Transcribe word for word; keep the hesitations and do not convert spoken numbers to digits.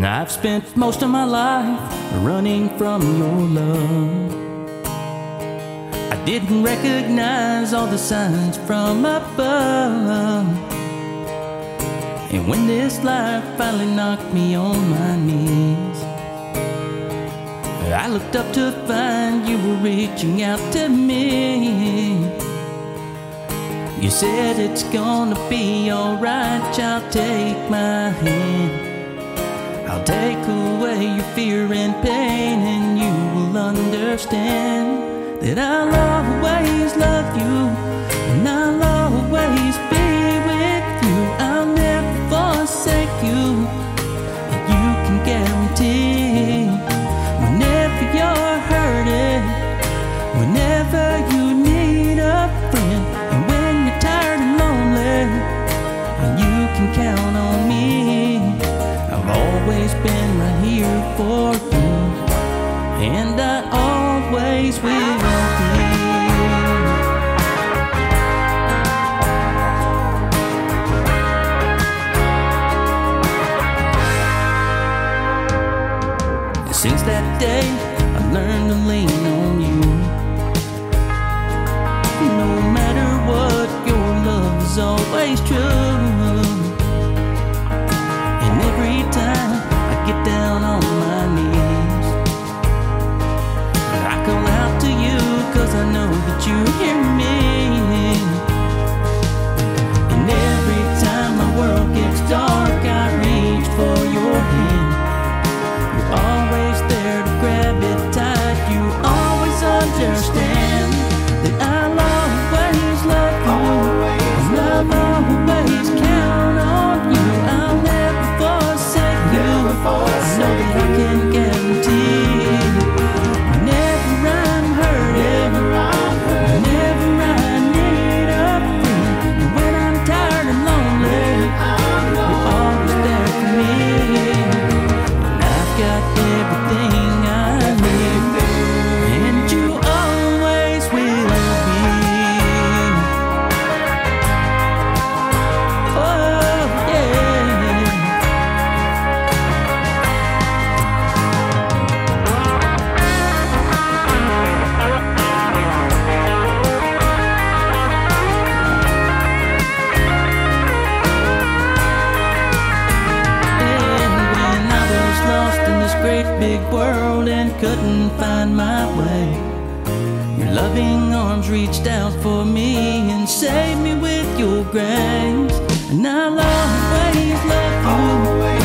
I've spent most of my life running from your love. I didn't recognize all the signs from above. And when this life finally knocked me on my knees, I looked up to find you were reaching out to me. You said it's gonna be alright, child, take my hand. I'll take away your fear and pain, and you will understand that I'll always love you, and I'll always be with you. I'll never forsake you, and you can guarantee. Whenever you're hurting, whenever you need a friend, and when you're tired and lonely, and you can count on me. I've always been right here for you, and I always will be. Since that day, I learned to lean on you. No matter what, your love is always true. And every time I get down on my knees, I call out to you, 'cause I know that you hear me. And every time my world gets dark, I reach for your hand. You're always there to grab it tight. You always understand that I'll always love you, and I'll always count on you. I'll never forsake you. I know that I can guarantee. Whenever I'm hurting, whenever I need a friend, and when I'm tired and lonely, you're always there for me. And I've got everything I need, and you always will be. Oh, yeah. And when I was lost in this great big world and couldn't find my way, your loving arms reached out for me and saved me with your grace. And I'll always love you,